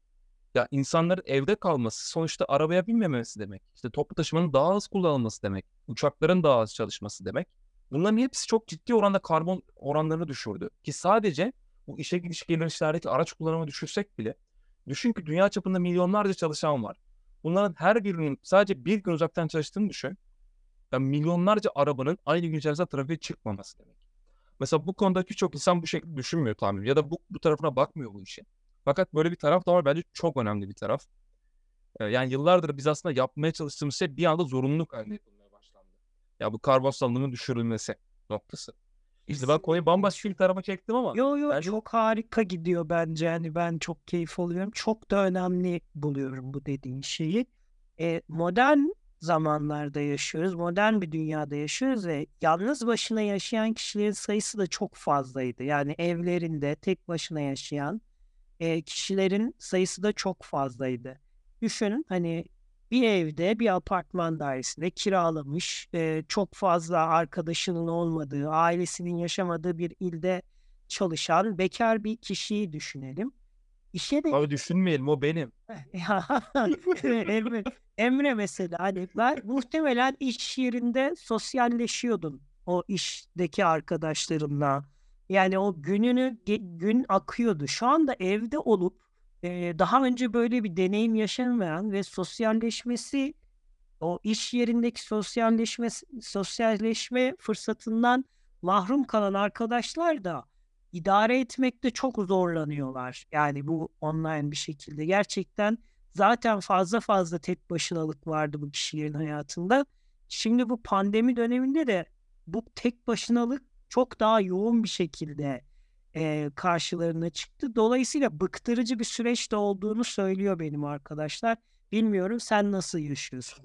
Ya insanların evde kalması sonuçta arabaya binmemesi demek. İşte toplu taşımanın daha az kullanılması demek. Uçakların daha az çalışması demek. Bunların hepsi çok ciddi oranda karbon oranlarını düşürdü. Ki sadece bu işe gidiş gelişlerdeki araç kullanımı düşürsek bile, düşün ki dünya çapında milyonlarca çalışan var. Bunların her birinin sadece bir gün uzaktan çalıştığını düşün. Yani milyonlarca arabanın aynı gün içerisinde trafiğe çıkmaması demek. Mesela bu konuda birçok insan bu şekilde düşünmüyor tahmin ya da bu tarafına bakmıyor bu işin. Fakat böyle bir taraf da var, bence çok önemli bir taraf. Yani yıllardır biz aslında yapmaya çalıştığımız şey bir anda zorunluluk haline yapılmaya başlandı. Ya bu karbon salınımının düşürülmesi noktası. İşte ben konuyu bambaşka bir tarafa çektim ama Yo bence çok harika gidiyor bence. Yani ben çok keyif alıyorum. Çok da önemli buluyorum bu dediğin şeyi. Modern zamanlarda yaşıyoruz. Modern bir dünyada yaşıyoruz ve yalnız başına yaşayan kişilerin sayısı da çok fazlaydı. Yani evlerinde tek başına yaşayan kişilerin sayısı da çok fazlaydı. Düşün hani bir evde bir apartman dairesinde kiralamış çok fazla arkadaşının olmadığı, ailesinin yaşamadığı bir ilde çalışan bekar bir kişiyi düşünelim. İşe de abi düşünmeyelim, o benim. ya, Emre, Emre mesela hani ben muhtemelen iş yerinde sosyalleşiyordun o işteki arkadaşlarınla. Yani o gün akıyordu. Şu anda evde olup daha önce böyle bir deneyim yaşamayan ve sosyalleşmesi o iş yerindeki sosyalleşme fırsatından mahrum kalan arkadaşlar da idare etmekte çok zorlanıyorlar. Yani bu online bir şekilde. Gerçekten zaten fazla tek başınalık vardı bu kişilerin hayatında. Şimdi bu pandemi döneminde de bu tek başınalık çok daha yoğun bir şekilde karşılarına çıktı. Dolayısıyla bıktırıcı bir süreçte olduğunu söylüyor benim arkadaşlar. Bilmiyorum sen nasıl yaşıyorsun?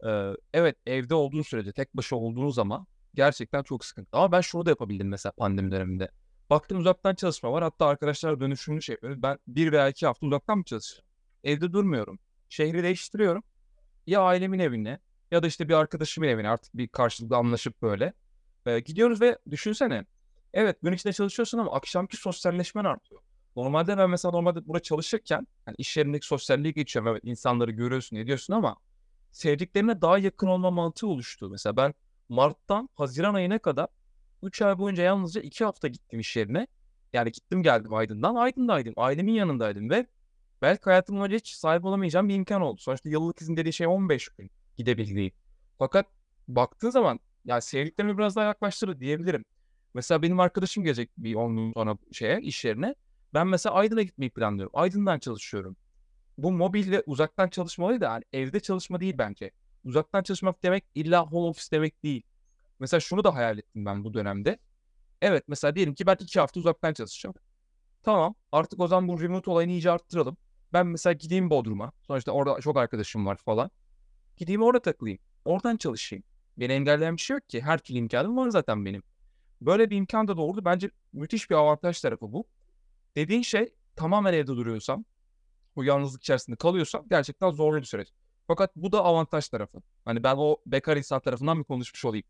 Evet, evde olduğun sürece, tek başına olduğun zaman gerçekten çok sıkıntı. Ama ben şunu da yapabildim mesela pandemi döneminde. Baktım uzaktan çalışma var. Hatta arkadaşlar dönüşümlü şey yapıyoruz. Ben 1 veya 2 hafta uzaktan mı çalışacağım? Evde durmuyorum. Şehri değiştiriyorum. Ya ailemin evine ya da işte bir arkadaşımın evine, artık bir karşılıklı anlaşıp böyle. Gidiyoruz ve düşünsene. Evet, gün içinde çalışıyorsun ama akşamki sosyalleşmen artıyor. Normalde ben mesela burada çalışırken yani iş yerindeki sosyalliğe geçiyorum. Evet, insanları görüyorsun, ediyorsun ama sevdiklerine daha yakın olma mantığı oluştu. Mesela ben Mart'tan Haziran ayına kadar 3 ay boyunca yalnızca 2 hafta gittim iş yerine. Yani gittim geldim Aydın'dan. Aydın'daydım. Ailemin yanındaydım ve belki hayatım boyunca hiç sahip olamayacağım bir imkan oldu. Sonuçta yıllık izin dediği şey 15 gün gidebildiği. Fakat baktığın zaman yani sevdiklerimi biraz daha yaklaştırdı diyebilirim. Mesela benim arkadaşım gelecek bir 10 gün sonra iş yerine. Ben mesela Aydın'a gitmeyi planlıyorum. Aydın'dan çalışıyorum. Bu mobil ve uzaktan çalışma olayı da yani evde çalışma değil bence. Uzaktan çalışmak demek illa home office demek değil. Mesela şunu da hayal ettim ben bu dönemde. Evet, mesela diyelim ki ben 2 hafta uzaktan çalışacağım. Tamam, artık o zaman bu remote olayını iyice arttıralım. Ben mesela gideyim Bodrum'a. Sonuçta orada çok arkadaşım var falan. Gideyim orada takılayım. Oradan çalışayım. Beni engelleyen bir şey yok ki. Her türlü imkanım var zaten benim. Böyle bir imkan da doğurdu. Bence müthiş bir avantaj tarafı bu. Dediğin şey, tamamen evde duruyorsam, bu yalnızlık içerisinde kalıyorsam gerçekten zorlu bir süreç. Fakat bu da avantaj tarafı. Hani ben o bekar insan tarafından bir konuşmuş olayım.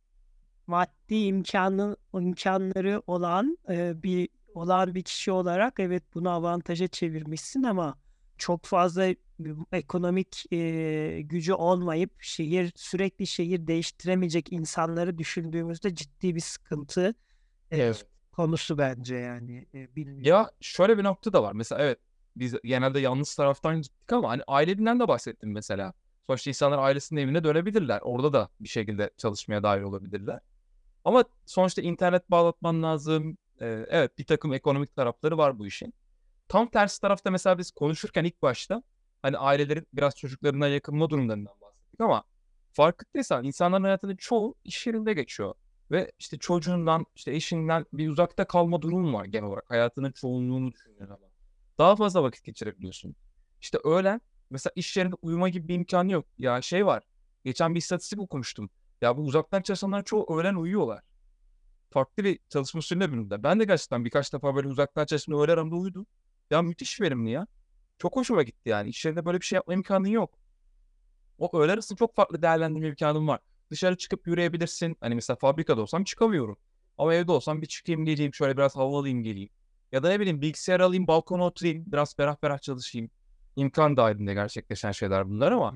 Maddi imkanları olan bir kişi olarak evet bunu avantaja çevirmişsin ama çok fazla ekonomik gücü olmayıp sürekli şehir değiştiremeyecek insanları düşündüğümüzde ciddi bir sıkıntı Evet. konusu bence yani bilmiyorum. Ya şöyle bir nokta da var. Mesela evet, biz genelde yalnız taraftan gittik ama hani aileden de bahsettim mesela. Sonuçta insanlar ailesinin evine dönebilirler. Orada da bir şekilde çalışmaya dahil olabilirler. Ama sonuçta internet bağlatman lazım. Evet, bir takım ekonomik tarafları var bu işin. Tam tersi tarafta mesela biz konuşurken ilk başta hani ailelerin biraz çocuklarına yakınma durumlarından bahsettik ama farkındaysan insanların hayatının çoğu iş yerinde geçiyor. Ve işte çocuğundan, işte eşinden bir uzakta kalma durumu var genel olarak. Hayatının çoğunluğunu düşünüyor ama. Daha fazla vakit geçirebiliyorsun. İşte öğlen mesela iş yerinde uyuma gibi bir imkanı yok. Ya şey var. Geçen bir istatistik okumuştum. Ya bu uzaktan çalışanların çoğu öğlen uyuyorlar. Farklı bir çalışma sürüne büründü. Ben de gerçekten birkaç defa böyle uzaktan çalışma öğle aramda uyudum. Ya müthiş verimli ya. Çok hoşuma gitti yani. İş yerinde böyle bir şey yapma imkanın yok. O öğle arası çok farklı değerlendirme imkanım var. Dışarı çıkıp yürüyebilirsin. Hani mesela fabrikada olsam çıkamıyorum. Ama evde olsam bir çıkayım geleyim, şöyle biraz hava alayım geleyim. Ya da ne bileyim, bilgisayar alayım, balkona oturayım, biraz ferah ferah çalışayım. İmkan dahilinde gerçekleşen şeyler bunlar ama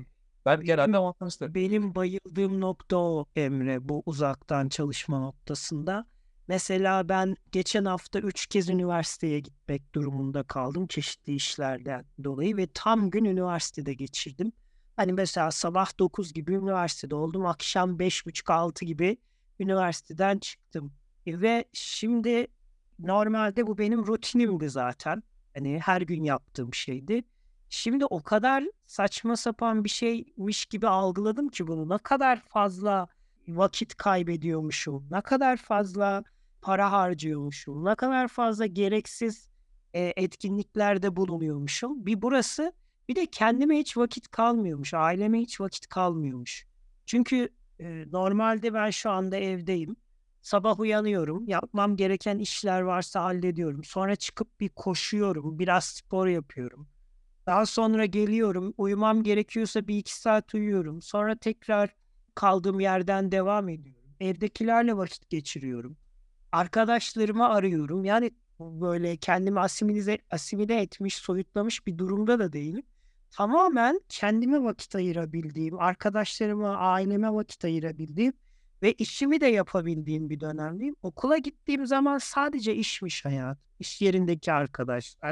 Ben genelde avantajlı. Benim bayıldığım nokta o Emre, bu uzaktan çalışma noktasında. Mesela ben geçen hafta 3 kez üniversiteye gitmek durumunda kaldım çeşitli işlerden dolayı ve tam gün üniversitede geçirdim. Hani mesela sabah 9 gibi üniversitede oldum, akşam 5.30-6 gibi üniversiteden çıktım. Ve şimdi normalde bu benim rutinimdi zaten. Hani her gün yaptığım şeydi. Şimdi o kadar saçma sapan bir şeymiş gibi algıladım ki bunu. Ne kadar fazla vakit kaybediyormuşum, ne kadar fazla para harcıyormuşum, ne kadar fazla gereksiz etkinliklerde bulunuyormuşum. Bir burası, bir de kendime hiç vakit kalmıyormuş, aileme hiç vakit kalmıyormuş. Çünkü normalde ben şu anda evdeyim. Sabah uyanıyorum, yapmam gereken işler varsa hallediyorum. Sonra çıkıp bir koşuyorum, biraz spor yapıyorum. Daha sonra geliyorum, uyumam gerekiyorsa 1-2 saat uyuyorum. Sonra tekrar kaldığım yerden devam ediyorum. Evdekilerle vakit geçiriyorum. Arkadaşlarımı arıyorum. Yani böyle kendimi asimile etmiş, soyutlamış bir durumda da değilim. Tamamen kendime vakit ayırabildiğim, arkadaşlarıma, aileme vakit ayırabildiğim ve işimi de yapabildiğim bir dönemdeyim. Okula gittiğim zaman sadece işmiş hayat. İş yerindeki arkadaşlar,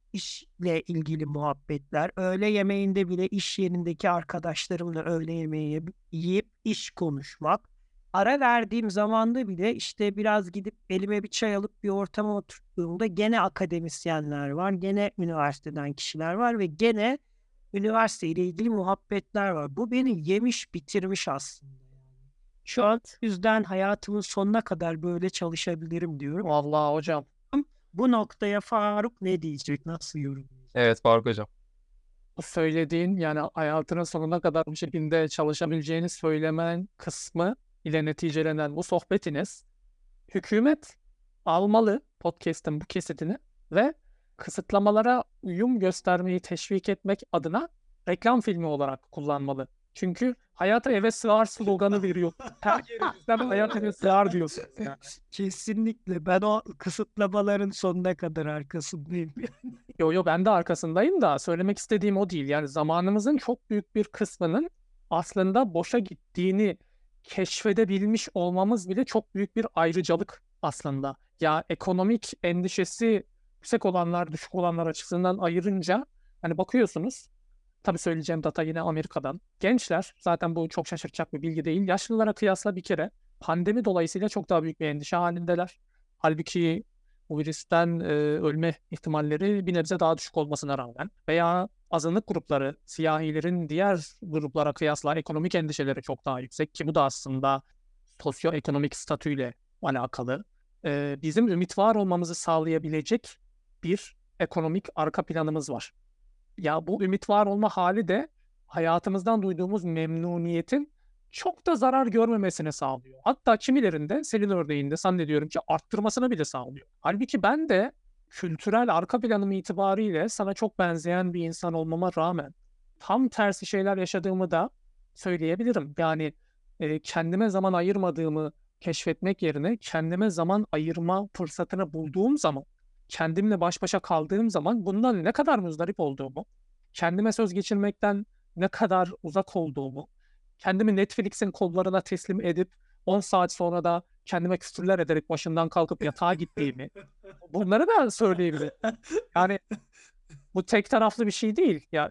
işle ilgili muhabbetler, öğle yemeğinde bile iş yerindeki arkadaşlarımla öğle yemeği yiyip iş konuşmak. Ara verdiğim zamanda bile işte biraz gidip elime bir çay alıp bir ortama oturttuğumda gene akademisyenler var, gene üniversiteden kişiler var ve gene üniversite ile ilgili muhabbetler var. Bu beni yemiş bitirmiş aslında. Şu an yüzden hayatımın sonuna kadar böyle çalışabilirim diyorum. Vallahi hocam. Bu noktaya Faruk ne diyecek? Nasıl yorumlayacak? Evet Faruk Hocam. Bu söylediğin yani hayatının sonuna kadar bir şekilde çalışabileceğini söylemen kısmı ile neticelenen bu sohbetiniz hükümet almalı podcast'ın bu kesetini ve kısıtlamalara uyum göstermeyi teşvik etmek adına reklam filmi olarak kullanmalı. Çünkü hayata eve sığar sloganı veriyor. Her yerinizden hayat eve sığar diyorsunuz yani. Kesinlikle ben o kısıtlamaların sonuna kadar arkasındayım. Yo ben de arkasındayım da söylemek istediğim o değil. Yani zamanımızın çok büyük bir kısmının aslında boşa gittiğini keşfedebilmiş olmamız bile çok büyük bir ayrıcalık aslında. Ya ekonomik endişesi yüksek olanlar, düşük olanlar açısından ayırınca hani bakıyorsunuz. Tabii söyleyeceğim data yine Amerika'dan. Gençler, zaten bu çok şaşırtacak bir bilgi değil. Yaşlılara kıyasla bir kere pandemi dolayısıyla çok daha büyük bir endişe halindeler. Halbuki bu virüsten ölme ihtimalleri bir nebze daha düşük olmasına rağmen veya azınlık grupları, siyahilerin diğer gruplara kıyasla ekonomik endişeleri çok daha yüksek ki bu da aslında sosyoekonomik statüyle alakalı. Bizim ümit var olmamızı sağlayabilecek bir ekonomik arka planımız var. Ya bu ümit var olma hali de hayatımızdan duyduğumuz memnuniyetin çok da zarar görmemesine sağlıyor. Hatta kimilerinde senin örneğinde zannediyorum ki arttırmasını bile sağlıyor. Halbuki ben de kültürel arka planım itibariyle sana çok benzeyen bir insan olmama rağmen tam tersi şeyler yaşadığımı da söyleyebilirim. Yani kendime zaman ayırmadığımı keşfetmek yerine kendime zaman ayırma fırsatını bulduğum zaman, kendimle baş başa kaldığım zaman bundan ne kadar muzdarip olduğumu, kendime söz geçirmekten ne kadar uzak olduğumu, kendimi Netflix'in kollarına teslim edip 10 saat sonra da kendime küfürler ederek başından kalkıp yatağa gittiğimi, bunları da söyleyebilirim. Yani bu tek taraflı bir şey değil. Ya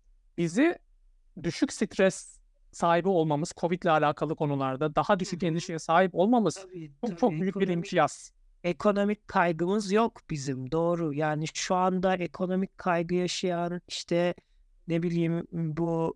bizi düşük stres sahibi olmamız, Covid ile alakalı konularda daha düşük endişeye sahip olmamız çok büyük bir imtiyaz. Ekonomik kaygımız yok bizim, doğru. Yani şu anda ekonomik kaygı yaşayan, işte ne bileyim, bu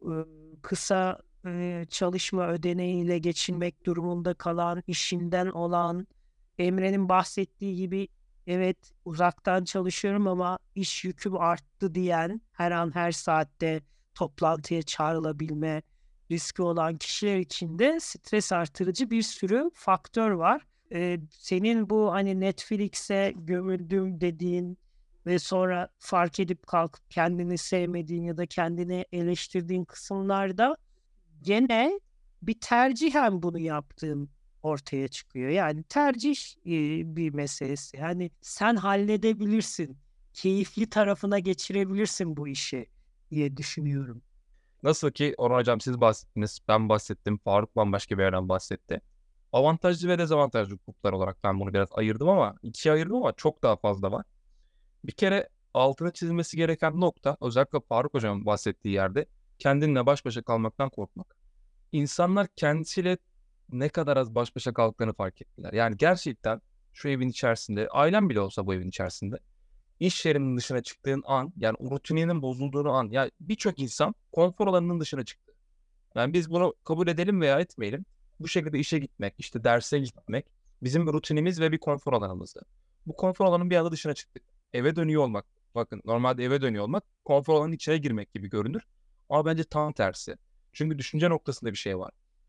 kısa çalışma ödeneğiyle geçinmek durumunda kalan, işinden olan, Emre'nin bahsettiği gibi evet uzaktan çalışıyorum ama iş yüküm arttı diyen, her an her saatte toplantıya çağrılabilme riski olan kişiler için de stres artırıcı bir sürü faktör var. Senin bu hani Netflix'e gömüldüm dediğin ve sonra fark edip kalkıp kendini sevmediğin ya da kendini eleştirdiğin kısımlarda gene bir tercihen bunu yaptığın ortaya çıkıyor. Yani tercih bir meselesi. Yani sen halledebilirsin, keyifli tarafına geçirebilirsin bu işi diye düşünüyorum. Nasıl ki Orhan Hocam siz bahsettiniz, ben bahsettim, Faruk bambaşka bir yerden bahsetti. Avantajlı ve dezavantajlı hukuklar olarak ben bunu biraz ayırdım ama ikiye ayırdım ama çok daha fazla var. Bir kere altına çizilmesi gereken nokta özellikle Faruk Hocam'ın bahsettiği yerde kendinle baş başa kalmaktan korkmak. İnsanlar kendisiyle ne kadar az baş başa kaldıklarını fark ettiler. Yani gerçekten şu evin içerisinde, ailen bile olsa bu evin içerisinde iş yerinin dışına çıktığın an, yani o rutininin bozulduğu an, ya birçok insan konfor alanının dışına çıktı. Yani biz bunu kabul edelim veya etmeyelim. Bu şekilde işe gitmek, işte derse gitmek bizim bir rutinimiz ve bir konfor alanımızdı. Bu konfor alanının bir anda dışına çıktık. Eve dönüyor olmak, bakın normalde eve dönüyor olmak konfor alanının içine girmek gibi görünür. Ama bence tam tersi. Çünkü düşünce noktasında bir şey var.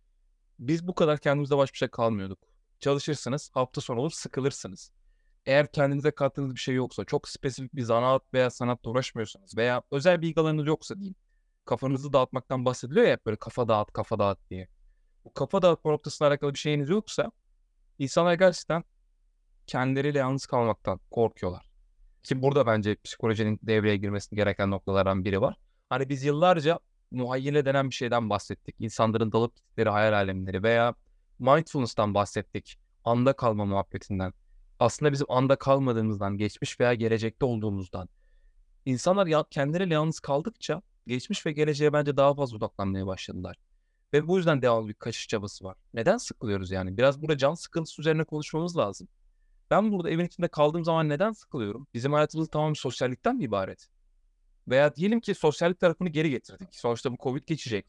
Biz bu kadar kendimizle baş başa kalmıyorduk. Çalışırsınız, hafta sonu olur sıkılırsınız. Eğer kendinize kattığınız bir şey yoksa, çok spesifik bir zanaat veya sanatla uğraşmıyorsanız veya özel bilgi alanınız yoksa diyeyim. Kafanızı dağıtmaktan bahsediliyor ya hep böyle kafa dağıt, kafa dağıt diye. Bu kafa dağıtma noktasıyla alakalı bir şeyiniz yoksa insanlar gerçekten kendileriyle yalnız kalmaktan korkuyorlar. Ki burada bence psikolojinin devreye girmesi gereken noktalardan biri var. Hani biz yıllarca muhayyile denen bir şeyden bahsettik. İnsanların dalıp gittikleri hayal alemleri veya mindfulness'tan bahsettik. Anda kalma muhabbetinden. Aslında bizim anda kalmadığımızdan, geçmiş veya gelecekte olduğumuzdan. İnsanlar kendileriyle yalnız kaldıkça geçmiş ve geleceğe bence daha fazla odaklanmaya başladılar. Ve bu yüzden devamlı bir kaçış çabası var. Neden sıkılıyoruz yani? Biraz burada can sıkıntısı üzerine konuşmamız lazım. Ben burada evin içinde kaldığım zaman neden sıkılıyorum? Bizim hayatımız tamamen sosyallikten mi ibaret? Veya diyelim ki sosyallik tarafını geri getirdik. Sonuçta bu Covid geçecek.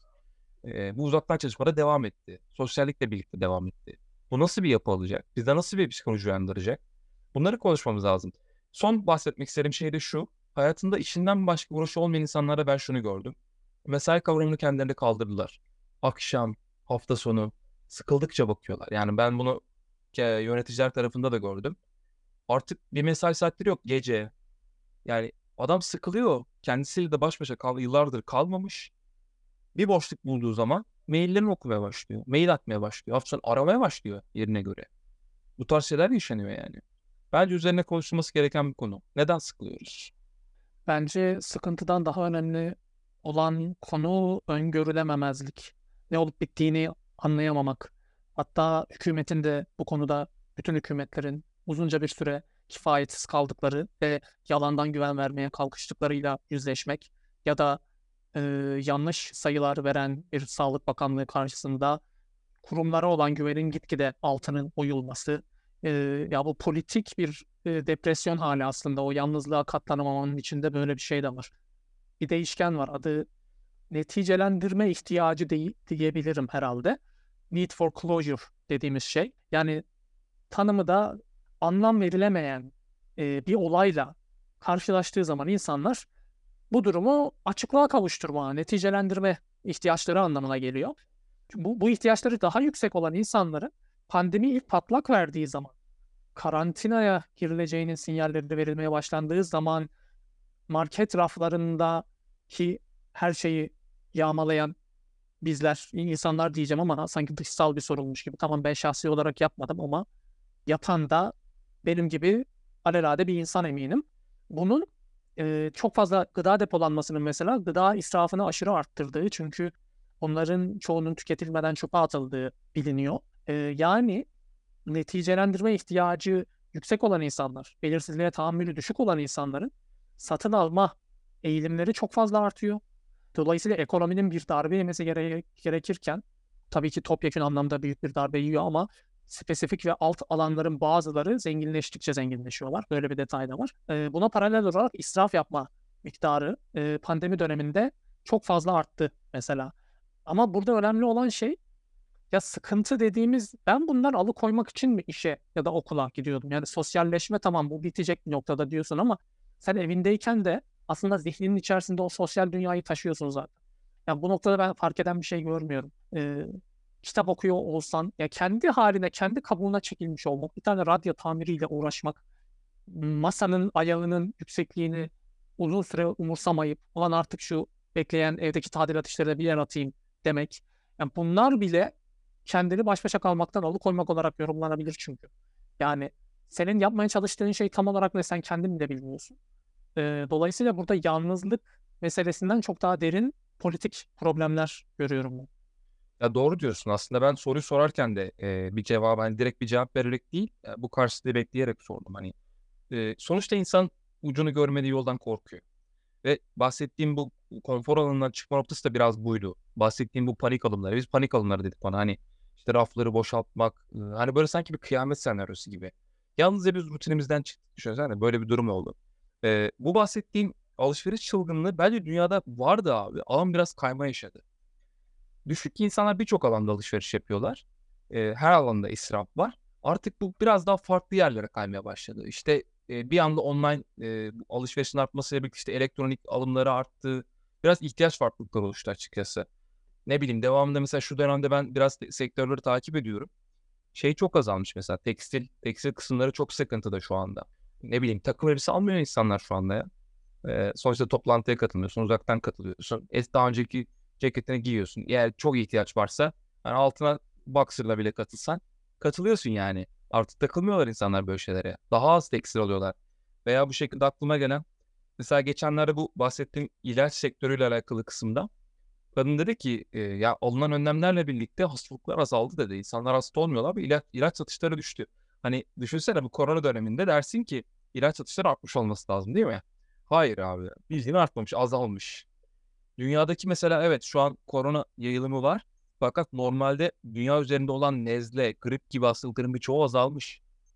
Bu uzaktan çalışmada devam etti. Sosyallikle birlikte devam etti. Bu nasıl bir yapı alacak? Bizde nasıl bir psikoloji uyandıracak? Bunları konuşmamız lazım. Son bahsetmek istediğim şey de şu. Hayatında işinden başka uğraşı olmayan insanlarda ben şunu gördüm. Mesai kavramını kendilerine kaldırdılar. Akşam, hafta sonu sıkıldıkça bakıyorlar. Yani ben bunu yöneticiler tarafında da gördüm. Artık bir mesai saatleri yok gece. Yani adam sıkılıyor. Kendisiyle de baş başa yıllardır kalmamış. Bir boşluk bulduğu zaman maillerini okumaya başlıyor. Mail atmaya başlıyor. Hafta sonu aramaya başlıyor yerine göre. Bu tarz şeyler yaşanıyor yani. Bence üzerine konuşulması gereken bir konu. Neden sıkılıyoruz? Bence sıkıntıdan daha önemli olan konu öngörülememezlik. Ne olup bittiğini anlayamamak. Hatta hükümetin de bu konuda bütün hükümetlerin uzunca bir süre kifayetsiz kaldıkları ve yalandan güven vermeye kalkıştıklarıyla yüzleşmek ya da e, yanlış sayılar veren bir Sağlık Bakanlığı karşısında kurumlara olan güvenin gitgide altının oyulması, e, ya bu politik bir depresyon hali aslında o yalnızlığa katlanamamanın içinde böyle bir şey de var. Bir değişken var adı neticelendirme ihtiyacı diyebilirim herhalde. Need for closure dediğimiz şey. Yani tanımı da anlam verilemeyen bir olayla karşılaştığı zaman insanlar bu durumu açıklığa kavuşturma, neticelendirme ihtiyaçları anlamına geliyor. Bu ihtiyaçları daha yüksek olan insanların pandemi ilk patlak verdiği zaman, karantinaya girileceğinin sinyalleri verilmeye başlandığı zaman market raflarındaki her şeyi yağmalayan bizler, insanlar diyeceğim ama sanki dışsal bir sorunmuş gibi. Tamam ben şahsi olarak yapmadım ama yapan da benim gibi alelade bir insan eminim. Bunun çok fazla gıda depolanmasının mesela gıda israfını aşırı arttırdığı çünkü onların çoğunun tüketilmeden çöpe atıldığı biliniyor. Yani neticelendirme ihtiyacı yüksek olan insanlar, belirsizliğe tahammülü düşük olan insanların satın alma eğilimleri çok fazla artıyor. Dolayısıyla ekonominin bir darbe yemesi gerekirken tabii ki topyekün anlamda büyük bir darbe yiyor ama spesifik ve alt alanların bazıları zenginleştikçe zenginleşiyorlar. Böyle bir detay da var. Buna paralel olarak israf yapma miktarı pandemi döneminde çok fazla arttı mesela. Ama burada önemli olan şey ya sıkıntı dediğimiz ben bundan alıkoymak için mi işe ya da okula gidiyordum? Yani sosyalleşme tamam bu bitecek bir noktada diyorsun ama sen evindeyken de aslında zihninin içerisinde o sosyal dünyayı taşıyorsun zaten. Yani bu noktada ben fark eden bir şey görmüyorum. Kitap okuyor olsan ya kendi haline, kendi kabuğuna çekilmiş olmak, bir tane radyo tamiriyle uğraşmak, masanın ayağının yüksekliğini uzun süre umursamayıp ulan artık şu bekleyen evdeki tadilat işlerine bir yer atayım demek. Yani bunlar bile kendini baş başa kalmaktan alıkoymak olarak yorumlanabilir çünkü. Yani senin yapmaya çalıştığın şey tam olarak ne sen kendin de bilmiyorsun. Dolayısıyla burada yalnızlık meselesinden çok daha derin politik problemler görüyorum ben. Ya doğru diyorsun. Aslında ben soruyu sorarken de bir cevap, hani direkt bir cevap vererek değil, bu karşılığı bekleyerek sordum. Hani sonuçta insan ucunu görmediği yoldan korkuyor. Ve bahsettiğim bu konfor alanından çıkma noktası da biraz buydu. Bahsettiğim bu panik alımları. Biz panik alımları dedik bana. Hani işte rafları boşaltmak. Hani böyle sanki bir kıyamet senaryosu gibi. Yalnızca biz rutinimizden çıktık. Düşünsene böyle bir durum oldu. Bu bahsettiğim alışveriş çılgınlığı bence dünyada vardı abi. Alan biraz kayma yaşadı. Düşük ki insanlar birçok alanda alışveriş yapıyorlar. Her alanda israf var. Artık bu biraz daha farklı yerlere kaymaya başladı. İşte bir anda online bu alışverişin artmasıyla birlikte işte elektronik alımları arttı. Biraz ihtiyaç farklılıkları oluştu açıkçası. Ne bileyim, devamında mesela şu dönemde ben biraz sektörleri takip ediyorum. Şey çok azalmış mesela, tekstil kısımları çok sıkıntıda şu anda. Ne bileyim, takım elbise almıyor insanlar şu anda ya. Sonuçta toplantıya katılmıyorsun, uzaktan katılıyorsun. Daha önceki ceketini giyiyorsun. Eğer çok ihtiyaç varsa hani altına boxer'la bile katılsan katılıyorsun yani. Artık takılmıyorlar insanlar böyle şeylere. Daha az tekstil alıyorlar. Veya bu şekilde aklıma gelen, mesela geçenlerde bu bahsettiğim ilaç sektörüyle alakalı kısımda kadın dedi ki ya alınan önlemlerle birlikte hastalıklar azaldı dedi. İnsanlar hasta olmuyorlar ve ilaç satışları düştü. Hani düşünsene, bu korona döneminde dersin ki ilaç satışları artmış olması lazım değil mi? Hayır abi. Bildiğin artmamış, azalmış. Dünyadaki mesela evet şu an korona yayılımı var. Fakat normalde dünya üzerinde olan nezle, grip gibi hastalıkların birçoğu azalmış.